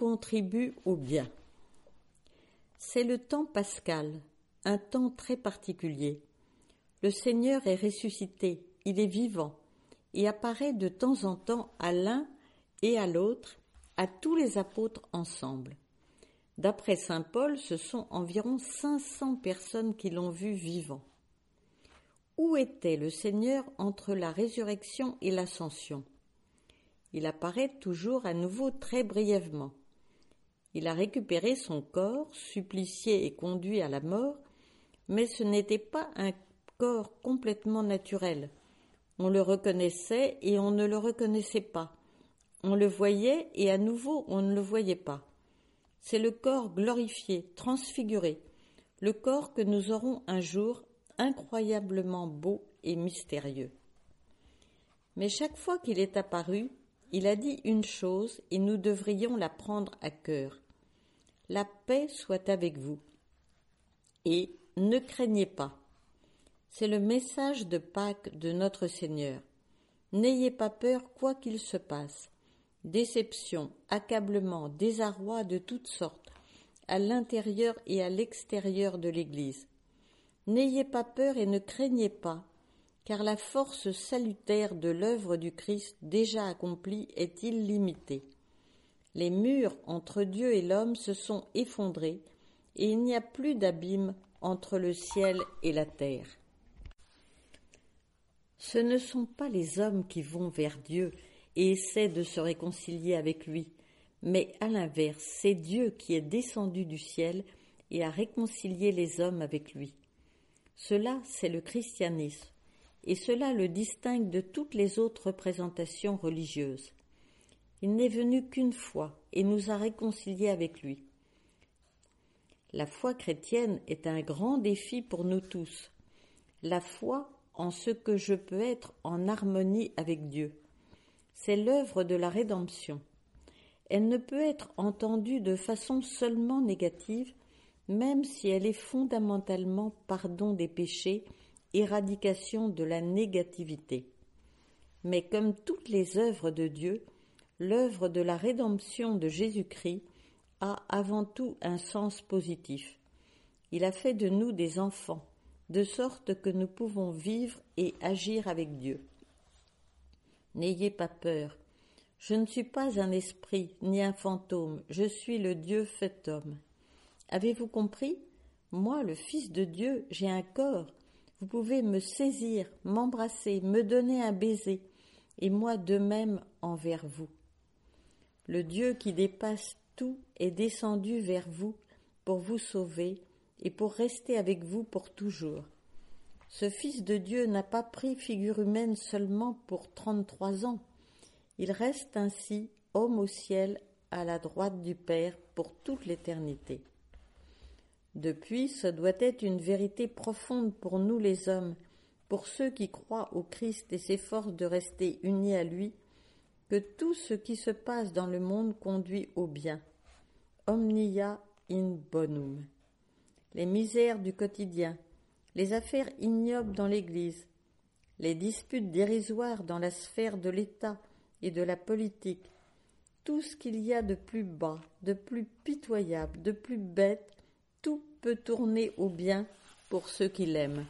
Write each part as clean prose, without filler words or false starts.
contribue au bien. C'est le temps pascal, un temps très particulier. Le Seigneur est ressuscité, il est vivant, et apparaît de temps en temps à l'un et à l'autre, à tous les apôtres ensemble. D'après saint Paul, ce sont environ 500 personnes qui l'ont vu vivant. Où était le Seigneur entre la résurrection et l'ascension? Il apparaît toujours à nouveau très brièvement. Il a récupéré son corps, supplicié et conduit à la mort, mais ce n'était pas un corps complètement naturel. On le reconnaissait et on ne le reconnaissait pas. On le voyait et à nouveau on ne le voyait pas. C'est le corps glorifié, transfiguré, le corps que nous aurons un jour, incroyablement beau et mystérieux. Mais chaque fois qu'il est apparu, il a dit une chose et nous devrions la prendre à cœur. La paix soit avec vous. Et ne craignez pas. C'est le message de Pâques de notre Seigneur. N'ayez pas peur quoi qu'il se passe. Déception, accablement, désarroi de toutes sortes, à l'intérieur et à l'extérieur de l'Église. N'ayez pas peur et ne craignez pas, car la force salutaire de l'œuvre du Christ déjà accomplie est illimitée. Les murs entre Dieu et l'homme se sont effondrés et il n'y a plus d'abîme entre le ciel et la terre. Ce ne sont pas les hommes qui vont vers Dieu et essaient de se réconcilier avec lui, mais à l'inverse, c'est Dieu qui est descendu du ciel et a réconcilié les hommes avec lui. Cela, c'est le christianisme, et cela le distingue de toutes les autres représentations religieuses. Il n'est venu qu'une fois et nous a réconciliés avec lui. La foi chrétienne est un grand défi pour nous tous. La foi en ce que je peux être en harmonie avec Dieu. C'est l'œuvre de la rédemption. Elle ne peut être entendue de façon seulement négative, même si elle est fondamentalement pardon des péchés, éradication de la négativité. Mais comme toutes les œuvres de Dieu, l'œuvre de la rédemption de Jésus-Christ a avant tout un sens positif. Il a fait de nous des enfants, de sorte que nous pouvons vivre et agir avec Dieu. N'ayez pas peur. Je ne suis pas un esprit ni un fantôme, je suis le Dieu fait homme. Avez-vous compris? Moi, le Fils de Dieu, j'ai un corps. Vous pouvez me saisir, m'embrasser, me donner un baiser, et moi de même envers vous. Le Dieu qui dépasse tout est descendu vers vous pour vous sauver et pour rester avec vous pour toujours. Ce Fils de Dieu n'a pas pris figure humaine seulement pour 33 ans. Il reste ainsi homme au ciel à la droite du Père pour toute l'éternité. Depuis, ce doit être une vérité profonde pour nous les hommes, pour ceux qui croient au Christ et s'efforcent de rester unis à lui, que tout ce qui se passe dans le monde conduit au bien. Omnia in bonum. Les misères du quotidien, les affaires ignobles dans l'Église, les disputes dérisoires dans la sphère de l'État et de la politique, tout ce qu'il y a de plus bas, de plus pitoyable, de plus bête, tout peut tourner au bien pour ceux qui l'aiment.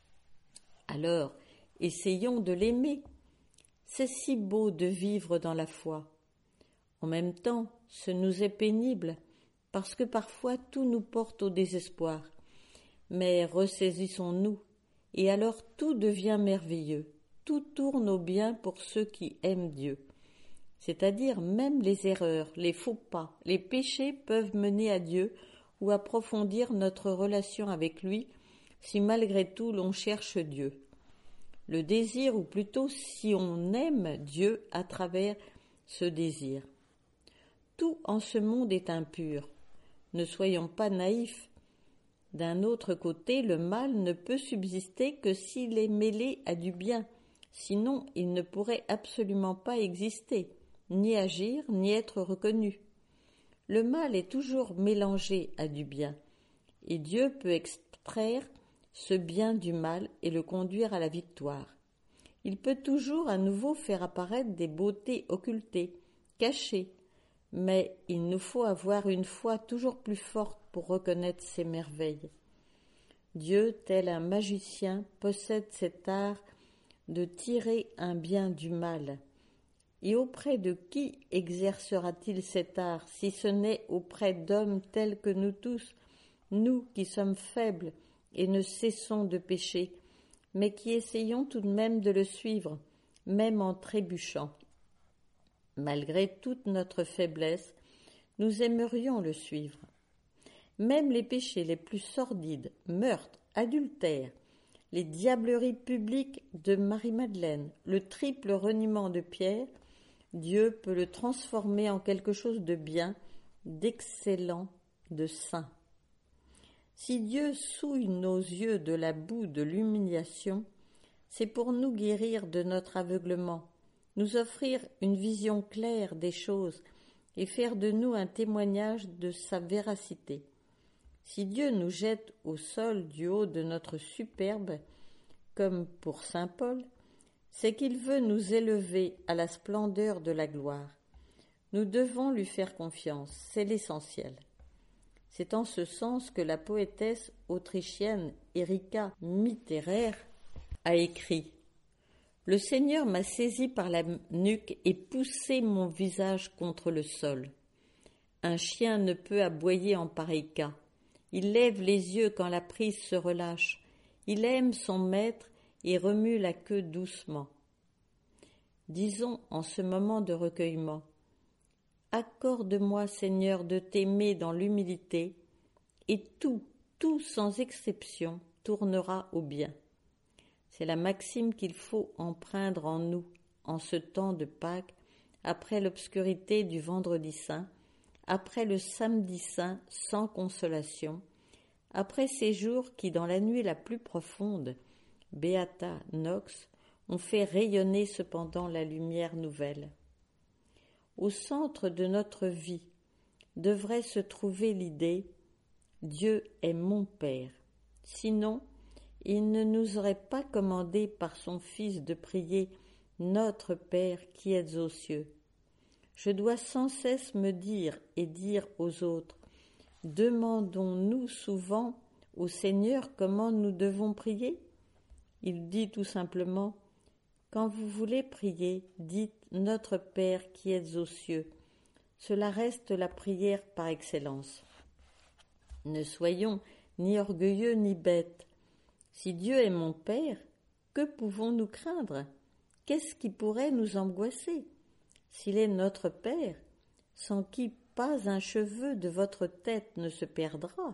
Alors, essayons de l'aimer. C'est si beau de vivre dans la foi. En même temps, ce nous est pénible, parce que parfois tout nous porte au désespoir. Mais ressaisissons-nous, et alors tout devient merveilleux. Tout tourne au bien pour ceux qui aiment Dieu. C'est-à-dire même les erreurs, les faux pas, les péchés peuvent mener à Dieu ou approfondir notre relation avec lui si malgré tout l'on cherche Dieu. Le désir, ou plutôt si on aime Dieu à travers ce désir. Tout en ce monde est impur. Ne soyons pas naïfs. D'un autre côté, le mal ne peut subsister que s'il est mêlé à du bien, sinon il ne pourrait absolument pas exister, ni agir, ni être reconnu. Le mal est toujours mélangé à du bien, et Dieu peut extraire ce bien du mal et le conduire à la victoire. Il peut toujours à nouveau faire apparaître des beautés occultées, cachées, mais il nous faut avoir une foi toujours plus forte pour reconnaître ces merveilles. Dieu, tel un magicien, possède cet art de tirer un bien du mal. Et auprès de qui exercera-t-il cet art, si ce n'est auprès d'hommes tels que nous tous, nous qui sommes faibles et ne cessons de pécher, mais qui essayons tout de même de le suivre, même en trébuchant. Malgré toute notre faiblesse, nous aimerions le suivre. Même les péchés les plus sordides, meurtres, adultères, les diableries publiques de Marie-Madeleine, le triple reniement de Pierre, Dieu peut le transformer en quelque chose de bien, d'excellent, de saint. Si Dieu souille nos yeux de la boue de l'humiliation, c'est pour nous guérir de notre aveuglement, nous offrir une vision claire des choses et faire de nous un témoignage de sa véracité. Si Dieu nous jette au sol du haut de notre superbe, comme pour saint Paul, c'est qu'il veut nous élever à la splendeur de la gloire. Nous devons lui faire confiance, c'est l'essentiel. C'est en ce sens que la poétesse autrichienne Erika Mitterer a écrit « Le Seigneur m'a saisi par la nuque et poussé mon visage contre le sol. Un chien ne peut aboyer en pareil cas. Il lève les yeux quand la prise se relâche. Il aime son maître et remue la queue doucement. » Disons en ce moment de recueillement « Accorde-moi, Seigneur, de t'aimer dans l'humilité, et tout sans exception, tournera au bien. » C'est la maxime qu'il faut empreindre en nous, en ce temps de Pâques, après l'obscurité du Vendredi saint, après le Samedi saint sans consolation, après ces jours qui, dans la nuit la plus profonde, Beata Nox, ont fait rayonner cependant la lumière nouvelle. Au centre de notre vie devrait se trouver l'idée « Dieu est mon Père ». Sinon, il ne nous aurait pas commandé par son Fils de prier « Notre Père qui êtes aux cieux ». Je dois sans cesse me dire et dire aux autres « Demandons-nous souvent au Seigneur comment nous devons prier ?» Il dit tout simplement « Quand vous voulez prier, dites « Notre Père qui êtes aux cieux ». Cela reste la prière par excellence. Ne soyons ni orgueilleux ni bêtes. Si Dieu est mon Père, que pouvons-nous craindre? Qu'est-ce qui pourrait nous angoisser? S'il est notre Père, sans qui pas un cheveu de votre tête ne se perdra,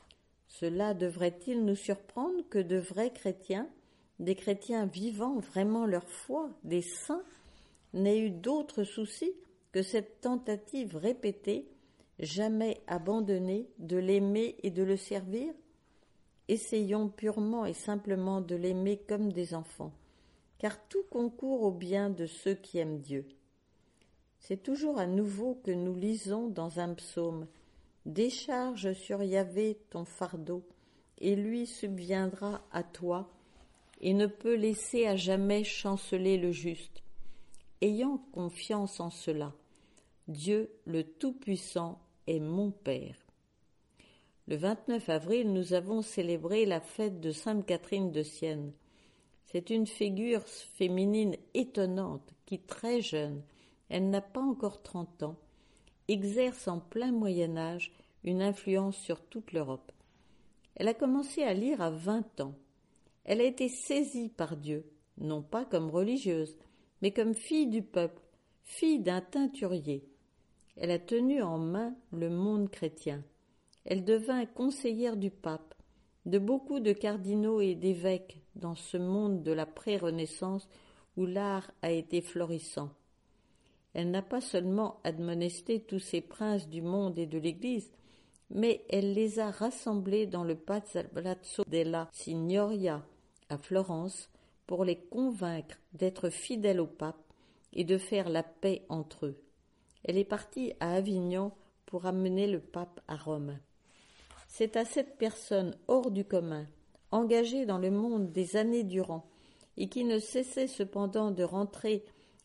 cela devrait-il nous surprendre que de vrais chrétiens, des chrétiens vivant vraiment leur foi, des saints, n'aient eu d'autre souci que cette tentative répétée, jamais abandonnée, de l'aimer et de le servir? Essayons purement et simplement de l'aimer comme des enfants, car tout concourt au bien de ceux qui aiment Dieu. C'est toujours à nouveau que nous lisons dans un psaume « Décharge sur Yahvé ton fardeau, et lui subviendra à toi, et ne peut laisser à jamais chanceler le juste. » Ayant confiance en cela, Dieu le Tout-Puissant est mon Père. Le 29 avril, nous avons célébré la fête de Sainte Catherine de Sienne. C'est une figure féminine étonnante qui, très jeune, elle n'a pas encore 30 ans, exerce en plein Moyen-Âge une influence sur toute l'Europe. Elle a commencé à lire à 20 ans. Elle a été saisie par Dieu, non pas comme religieuse, mais comme fille du peuple, fille d'un teinturier. Elle a tenu en main le monde chrétien. Elle devint conseillère du pape, de beaucoup de cardinaux et d'évêques dans ce monde de la pré-Renaissance où l'art a été florissant. Elle n'a pas seulement admonesté tous ces princes du monde et de l'Église, mais elle les a rassemblés dans le Palazzo della Signoria à Florence pour les convaincre d'être fidèles au pape et de faire la paix entre eux. Elle est partie à Avignon pour amener le pape à Rome. C'est à cette personne hors du commun, engagée dans le monde des années durant, et qui ne cessait cependant de rentrer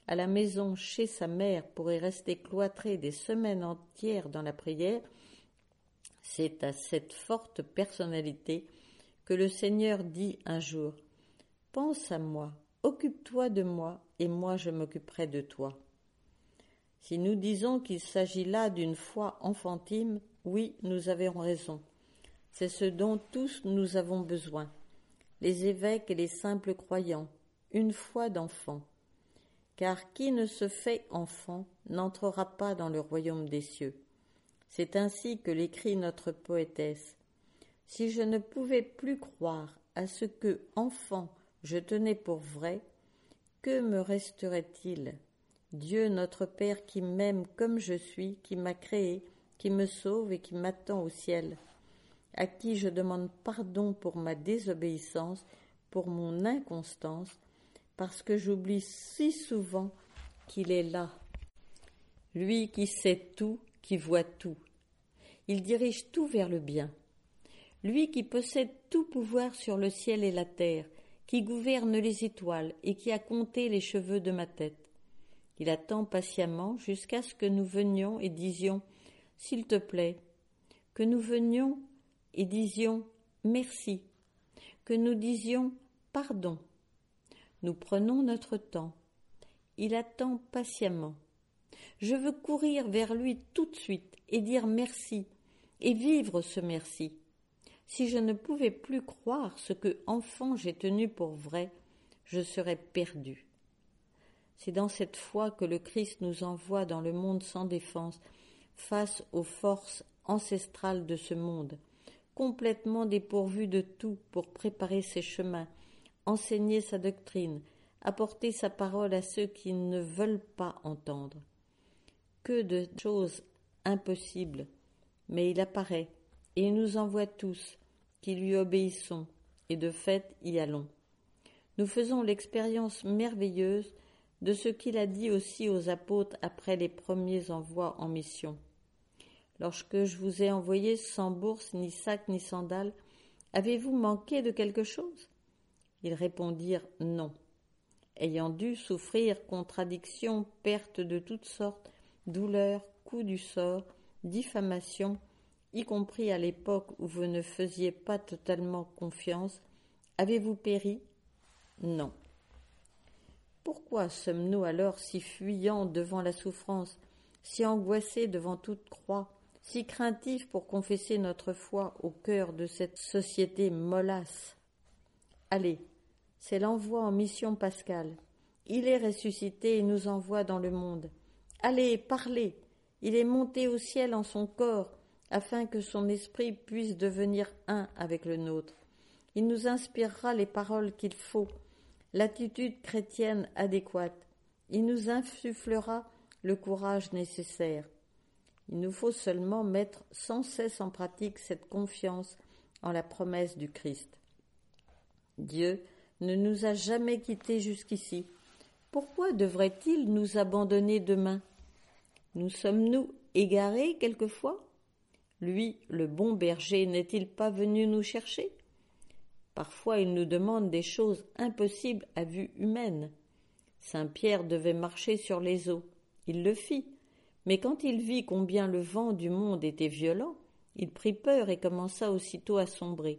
à la maison chez sa mère pour y rester cloîtré des semaines entières dans la prière, c'est à cette forte personnalité que le Seigneur dit un jour « Pense à moi, occupe-toi de moi, et moi je m'occuperai de toi. » Si nous disons qu'il s'agit là d'une foi enfantine, oui, nous avons raison. C'est ce dont tous nous avons besoin, les évêques et les simples croyants, une foi d'enfant. Car qui ne se fait enfant n'entrera pas dans le royaume des cieux. C'est ainsi que l'écrit notre poétesse. Si je ne pouvais plus croire à ce que, enfant, je tenais pour vrai, que me resterait-il ? Dieu notre Père qui m'aime comme je suis, qui m'a créé, qui me sauve et qui m'attend au ciel, à qui je demande pardon pour ma désobéissance, pour mon inconstance, parce que j'oublie si souvent qu'il est là. Lui qui sait tout, qui voit tout. Il dirige tout vers le bien. Lui qui possède tout pouvoir sur le ciel et la terre, qui gouverne les étoiles et qui a compté les cheveux de ma tête. Il attend patiemment jusqu'à ce que nous venions et disions « S'il te plaît », que nous venions et disions « Merci », que nous disions « Pardon ». Nous prenons notre temps. Il attend patiemment. Je veux courir vers lui tout de suite et dire merci et vivre ce merci. Si je ne pouvais plus croire ce que, enfant, j'ai tenu pour vrai, je serais perdu. C'est dans cette foi que le Christ nous envoie dans le monde sans défense, face aux forces ancestrales de ce monde, complètement dépourvu de tout pour préparer ses chemins, enseigner sa doctrine, apporter sa parole à ceux qui ne veulent pas entendre. Que de choses impossibles, mais il apparaît et il nous envoie tous, qui lui obéissons, et de fait y allons. Nous faisons l'expérience merveilleuse de ce qu'il a dit aussi aux apôtres après les premiers envois en mission. Lorsque je vous ai envoyé sans bourse, ni sac, ni sandales, avez-vous manqué de quelque chose ? Ils répondirent non. Ayant dû souffrir contradictions, pertes de toutes sortes, douleurs, coups du sort, diffamations, y compris à l'époque où vous ne faisiez pas totalement confiance, avez-vous péri ? Non. Pourquoi sommes-nous alors si fuyants devant la souffrance, si angoissés devant toute croix, si craintifs pour confesser notre foi au cœur de cette société mollasse ? Allez, c'est l'envoi en mission pascale. Il est ressuscité et nous envoie dans le monde. Allez, parlez. Il est monté au ciel en son corps, afin que son esprit puisse devenir un avec le nôtre. Il nous inspirera les paroles qu'il faut, l'attitude chrétienne adéquate. Il nous insufflera le courage nécessaire. Il nous faut seulement mettre sans cesse en pratique cette confiance en la promesse du Christ. Dieu ne nous a jamais quittés jusqu'ici. Pourquoi devrait-il nous abandonner demain ? Nous sommes-nous égarés quelquefois ? Lui, le bon berger, n'est-il pas venu nous chercher ? Parfois, il nous demande des choses impossibles à vue humaine. Saint Pierre devait marcher sur les eaux. Il le fit. Mais quand il vit combien le vent du monde était violent, il prit peur et commença aussitôt à sombrer.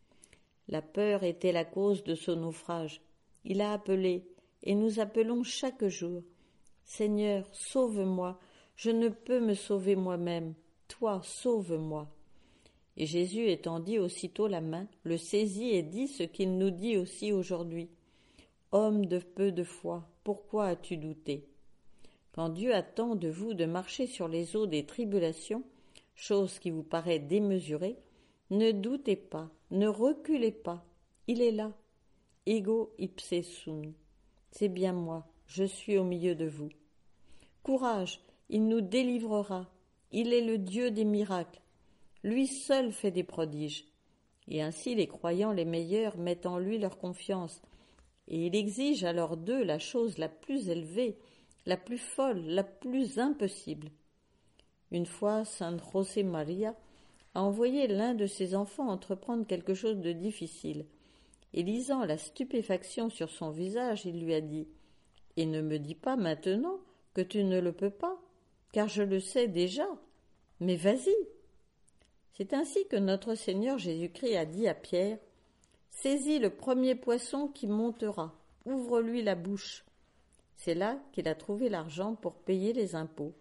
La peur était la cause de son naufrage. Il a appelé, et nous appelons chaque jour. Seigneur, sauve-moi, je ne peux me sauver moi-même. Toi, sauve-moi. Et Jésus étendit aussitôt la main, le saisit et dit ce qu'il nous dit aussi aujourd'hui. Homme de peu de foi, pourquoi as-tu douté ? Quand Dieu attend de vous de marcher sur les eaux des tribulations, chose qui vous paraît démesurée, ne doutez pas, ne reculez pas, il est là. Ego ipse sum. C'est bien moi, je suis au milieu de vous. Courage, il nous délivrera, il est le Dieu des miracles. Lui seul fait des prodiges. Et ainsi les croyants les meilleurs mettent en lui leur confiance. Et il exige alors d'eux la chose la plus élevée, la plus folle, la plus impossible. Une fois, Saint José Maria a envoyé l'un de ses enfants entreprendre quelque chose de difficile. Et lisant la stupéfaction sur son visage, il lui a dit « Et ne me dis pas maintenant que tu ne le peux pas, car je le sais déjà. Mais vas-y. C'est ainsi que notre Seigneur Jésus-Christ a dit à Pierre, « Saisis le premier poisson qui montera, ouvre-lui la bouche. » C'est là qu'il a trouvé l'argent pour payer les impôts.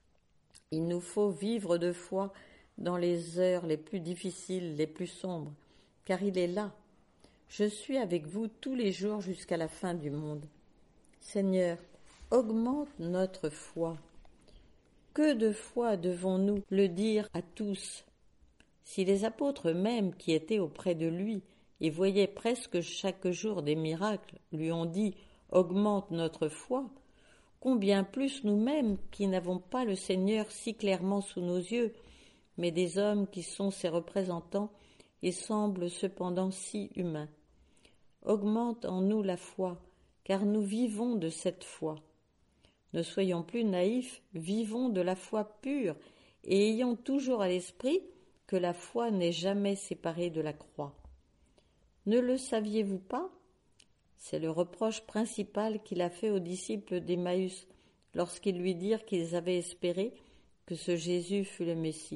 Il nous faut vivre de foi dans les heures les plus difficiles, les plus sombres, car il est là. Je suis avec vous tous les jours jusqu'à la fin du monde. Seigneur, augmente notre foi. Que de fois devons-nous le dire à tous? Si les apôtres eux-mêmes qui étaient auprès de lui et voyaient presque chaque jour des miracles lui ont dit « Augmente notre foi », combien plus nous-mêmes qui n'avons pas le Seigneur si clairement sous nos yeux, mais des hommes qui sont ses représentants et semblent cependant si humains. Augmente en nous la foi, car nous vivons de cette foi. Ne soyons plus naïfs, vivons de la foi pure et ayons toujours à l'esprit que la foi n'est jamais séparée de la croix. Ne le saviez-vous pas? C'est le reproche principal qu'il a fait aux disciples d'Emmaüs lorsqu'ils lui dirent qu'ils avaient espéré que ce Jésus fût le Messie.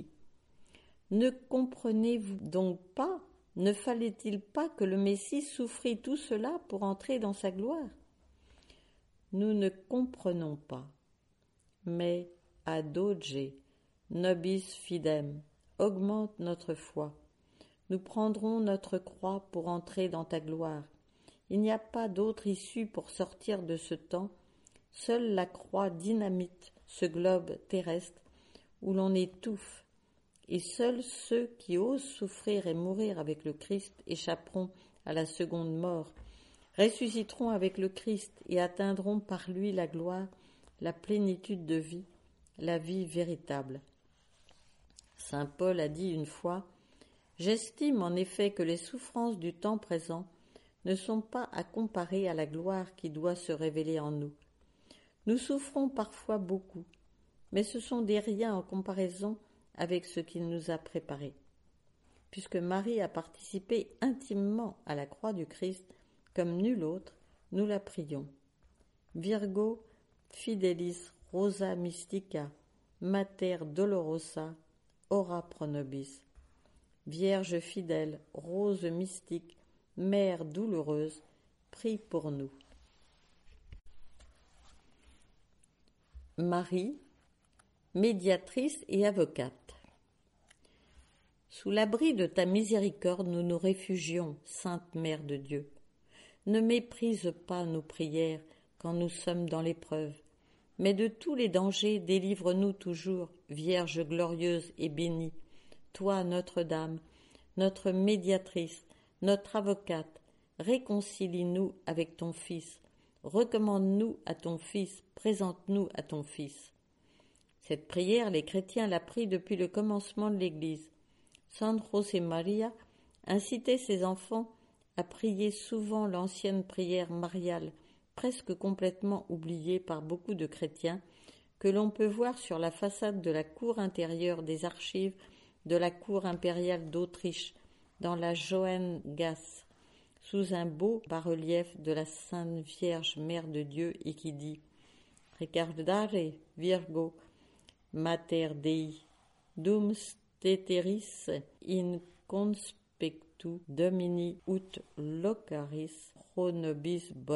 Ne comprenez-vous donc pas? Ne fallait-il pas que le Messie souffrit tout cela pour entrer dans sa gloire? Nous ne comprenons pas. Mais adoge, nobis fidem, augmente notre foi. Nous prendrons notre croix pour entrer dans ta gloire. Il n'y a pas d'autre issue pour sortir de ce temps. Seule la croix dynamite ce globe terrestre où l'on étouffe. Et seuls ceux qui osent souffrir et mourir avec le Christ échapperont à la seconde mort, ressusciteront avec le Christ et atteindront par lui la gloire, la plénitude de vie, la vie véritable. Saint Paul a dit une fois « J'estime en effet que les souffrances du temps présent ne sont pas à comparer à la gloire qui doit se révéler en nous. Nous souffrons parfois beaucoup, mais ce sont des riens en comparaison avec ce qu'il nous a préparé. Puisque Marie a participé intimement à la croix du Christ comme nul autre, nous la prions. Virgo fidelis rosa mystica, mater dolorosa, ora pro nobis. Vierge fidèle, rose mystique, mère douloureuse, prie pour nous. Marie, médiatrice et avocate. Sous l'abri de ta miséricorde, nous nous réfugions, Sainte Mère de Dieu. Ne méprise pas nos prières quand nous sommes dans l'épreuve, mais de tous les dangers délivre-nous toujours, Vierge glorieuse et bénie, toi Notre-Dame, notre médiatrice, notre avocate, réconcilie-nous avec ton Fils, recommande-nous à ton Fils, présente-nous à ton Fils. Cette prière, les chrétiens la prient depuis le commencement de l'Église. San José María incitait ses enfants à prier souvent l'ancienne prière mariale, presque complètement oubliée par beaucoup de chrétiens, que l'on peut voir sur la façade de la cour intérieure des archives de la cour impériale d'Autriche, dans la Joengasse, sous un beau bas-relief de la Sainte Vierge Mère de Dieu et qui dit « Recordare, Virgo, Mater Dei, dum steteris in conspectu Domini ut locaris pro nobis bona. »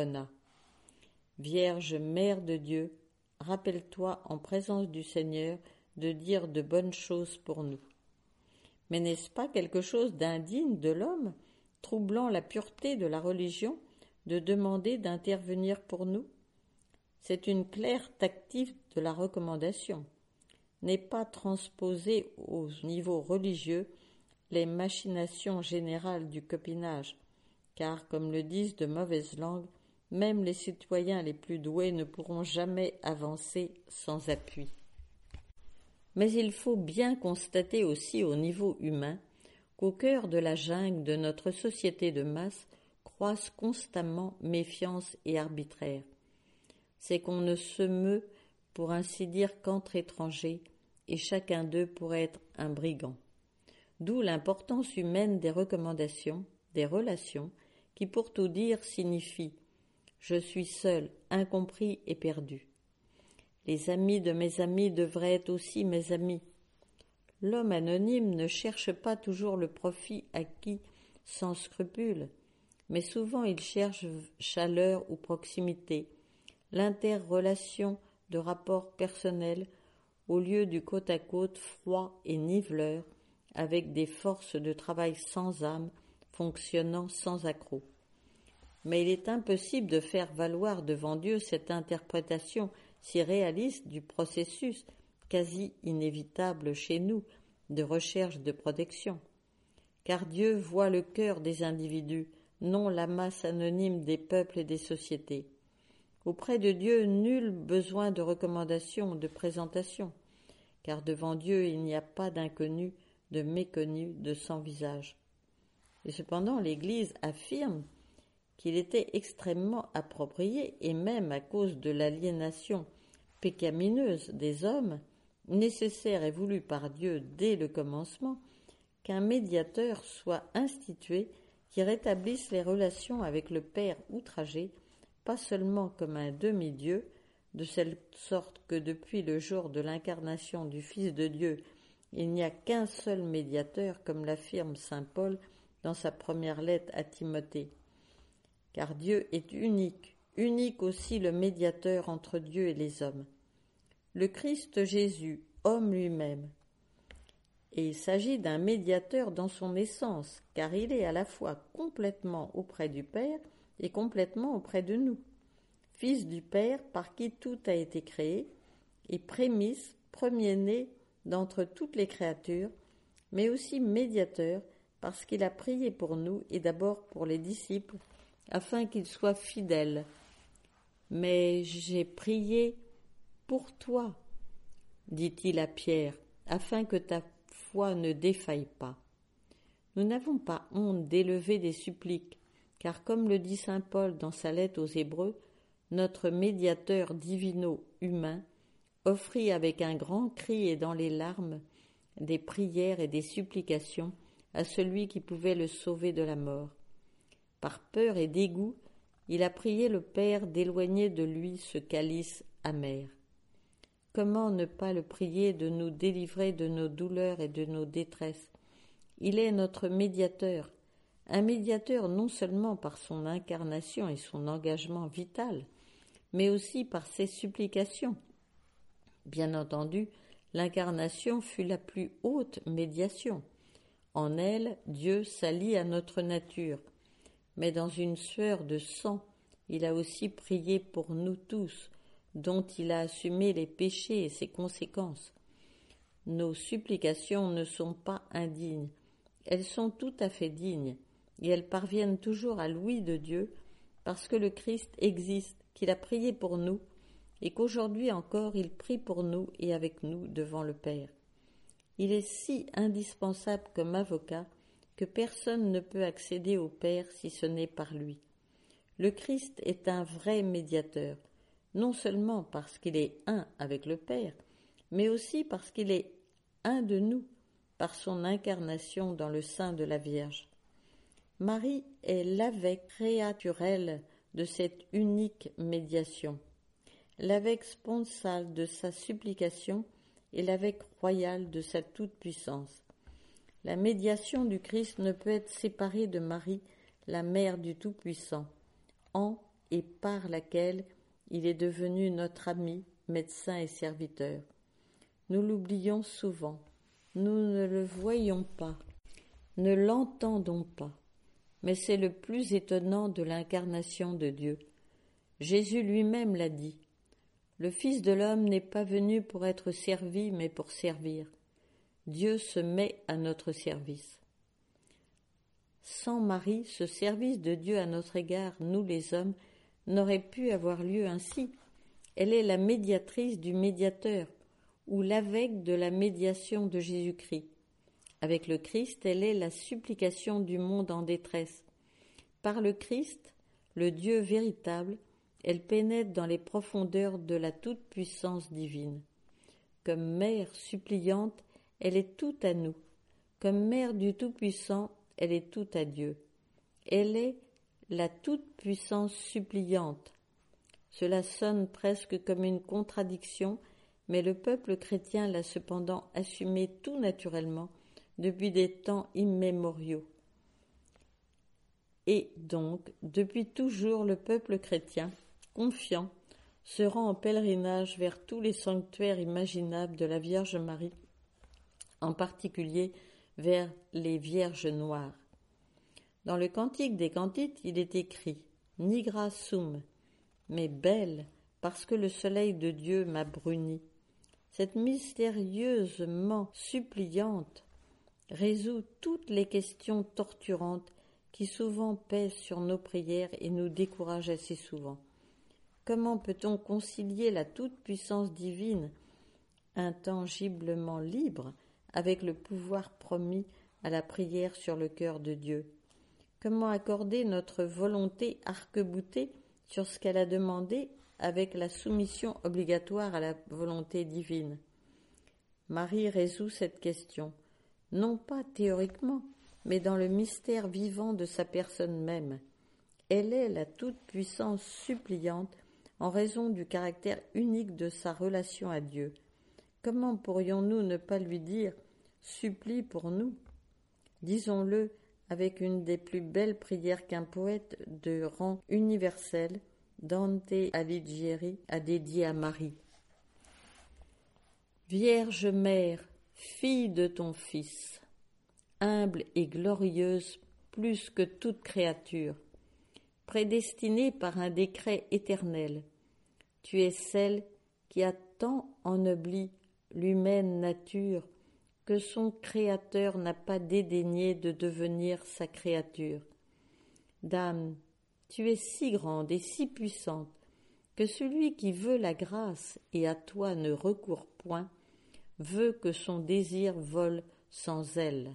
Vierge Mère de Dieu, rappelle-toi en présence du Seigneur de dire de bonnes choses pour nous. Mais n'est-ce pas quelque chose d'indigne de l'homme, troublant la pureté de la religion, de demander d'intervenir pour nous? C'est une claire tactique de la recommandation. N'est pas transposer au niveau religieux les machinations générales du copinage, car, comme le disent de mauvaises langues, même les citoyens les plus doués ne pourront jamais avancer sans appui. Mais il faut bien constater aussi au niveau humain qu'au cœur de la jungle de notre société de masse croissent constamment méfiance et arbitraire. C'est qu'on ne se meut, pour ainsi dire, qu'entre étrangers, et chacun d'eux pourrait être un brigand. D'où l'importance humaine des recommandations, des relations, qui pour tout dire signifient Je suis seul, incompris et perdu. Les amis de mes amis devraient être aussi mes amis. L'homme anonyme ne cherche pas toujours le profit acquis sans scrupule, mais souvent il cherche chaleur ou proximité, l'interrelation de rapports personnels au lieu du côte-à-côte froid et niveleur avec des forces de travail sans âme fonctionnant sans accroc. Mais il est impossible de faire valoir devant Dieu cette interprétation si réaliste du processus quasi inévitable chez nous de recherche de protection. Car Dieu voit le cœur des individus, non la masse anonyme des peuples et des sociétés. Auprès de Dieu, nul besoin de recommandation ou de présentation, car devant Dieu il n'y a pas d'inconnu, de méconnu, de sans visage. Et cependant l'Église affirme qu'il était extrêmement approprié, et même à cause de l'aliénation pécamineuse des hommes, nécessaire et voulu par Dieu dès le commencement, qu'un médiateur soit institué qui rétablisse les relations avec le Père outragé, pas seulement comme un demi-dieu, de cette sorte que depuis le jour de l'incarnation du Fils de Dieu, il n'y a qu'un seul médiateur, comme l'affirme saint Paul dans sa première lettre à Timothée. Car Dieu est unique, unique aussi le médiateur entre Dieu et les hommes. Le Christ Jésus, homme lui-même. Et il s'agit d'un médiateur dans son essence, car il est à la fois complètement auprès du Père et complètement auprès de nous. Fils du Père par qui tout a été créé, et prémisse, premier-né d'entre toutes les créatures, mais aussi médiateur parce qu'il a prié pour nous et d'abord pour les disciples, afin qu'ils soient fidèles. Mais j'ai prié pour toi, dit-il à Pierre, afin que ta foi ne défaille pas. Nous n'avons pas honte d'élever des suppliques, car comme le dit saint Paul dans sa lettre aux Hébreux, notre médiateur divino-humain offrit avec un grand cri et dans les larmes des prières et des supplications à celui qui pouvait le sauver de la mort. Par peur et dégoût, il a prié le Père d'éloigner de lui ce calice amer. Comment ne pas le prier de nous délivrer de nos douleurs et de nos détresses? Il est notre médiateur, un médiateur non seulement par son incarnation et son engagement vital, mais aussi par ses supplications. Bien entendu, l'incarnation fut la plus haute médiation. En elle, Dieu s'allie à notre nature, mais dans une sueur de sang, il a aussi prié pour nous tous, dont il a assumé les péchés et ses conséquences. Nos supplications ne sont pas indignes, elles sont tout à fait dignes, et elles parviennent toujours à l'ouïe de Dieu, parce que le Christ existe, qu'il a prié pour nous, et qu'aujourd'hui encore il prie pour nous et avec nous devant le Père. Il est si indispensable comme avocat que personne ne peut accéder au Père si ce n'est par lui. Le Christ est un vrai médiateur, non seulement parce qu'il est un avec le Père, mais aussi parce qu'il est un de nous par son incarnation dans le sein de la Vierge. Marie est l'avec créaturelle de cette unique médiation, l'avec sponsal de sa supplication et l'avec royal de sa toute-puissance. La médiation du Christ ne peut être séparée de Marie, la mère du Tout-Puissant, en et par laquelle il est devenu notre ami, médecin et serviteur. Nous l'oublions souvent, nous ne le voyons pas, ne l'entendons pas, mais c'est le plus étonnant de l'incarnation de Dieu. Jésus lui-même l'a dit. Le Fils de l'homme n'est pas venu pour être servi, mais pour servir. Dieu se met à notre service. Sans Marie, ce service de Dieu à notre égard, nous les hommes, n'aurait pu avoir lieu ainsi. Elle est la médiatrice du médiateur, ou l'avec de la médiation de Jésus-Christ. Avec le Christ, elle est la supplication du monde en détresse. Par le Christ, le Dieu véritable, elle pénètre dans les profondeurs de la toute-puissance divine. Comme mère suppliante, elle est tout à nous. Comme mère du Tout-Puissant, elle est tout à Dieu. Elle est la toute-puissance suppliante. Cela sonne presque comme une contradiction, mais le peuple chrétien l'a cependant assumé tout naturellement depuis des temps immémoriaux. Et donc, depuis toujours, le peuple chrétien, confiant, se rend en pèlerinage vers tous les sanctuaires imaginables de la Vierge Marie, en particulier vers les Vierges noires. Dans le Cantique des Cantiques, il est écrit « Nigra sum », mais belle, parce que le soleil de Dieu m'a bruni. Cette mystérieusement suppliante résout toutes les questions torturantes qui souvent pèsent sur nos prières et nous découragent assez souvent. Comment peut-on concilier la toute-puissance divine, intangiblement libre, avec le pouvoir promis à la prière sur le cœur de Dieu? Comment accorder notre volonté arc-boutée sur ce qu'elle a demandé avec la soumission obligatoire à la volonté divine? Marie résout cette question, non pas théoriquement, mais dans le mystère vivant de sa personne même. Elle est la toute-puissance suppliante en raison du caractère unique de sa relation à Dieu. Comment pourrions-nous ne pas lui dire « Supplie pour nous » Disons-le avec une des plus belles prières qu'un poète de rang universel, Dante Alighieri, a dédiée à Marie. Vierge Mère, fille de ton Fils, humble et glorieuse plus que toute créature, prédestinée par un décret éternel, tu es celle qui a tant ennobli l'humaine nature que son Créateur n'a pas dédaigné de devenir sa créature. Dame, tu es si grande et si puissante que celui qui veut la grâce et à toi ne recourt point, veut que son désir vole sans elle.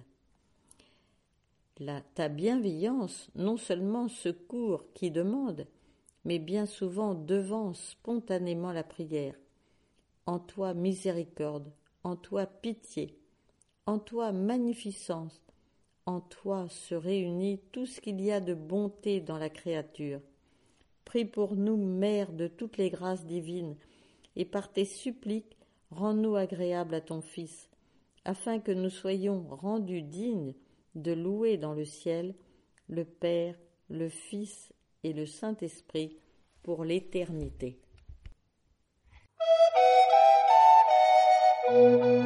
Ta bienveillance non seulement secourt qui demande, mais bien souvent devance spontanément la prière. En toi miséricorde, en toi pitié, en toi magnificence, en toi se réunit tout ce qu'il y a de bonté dans la créature. Prie pour nous, Mère de toutes les grâces divines, et par tes suppliques, rends-nous agréables à ton Fils, afin que nous soyons rendus dignes de louer dans le ciel le Père, le Fils et le Saint-Esprit pour l'éternité.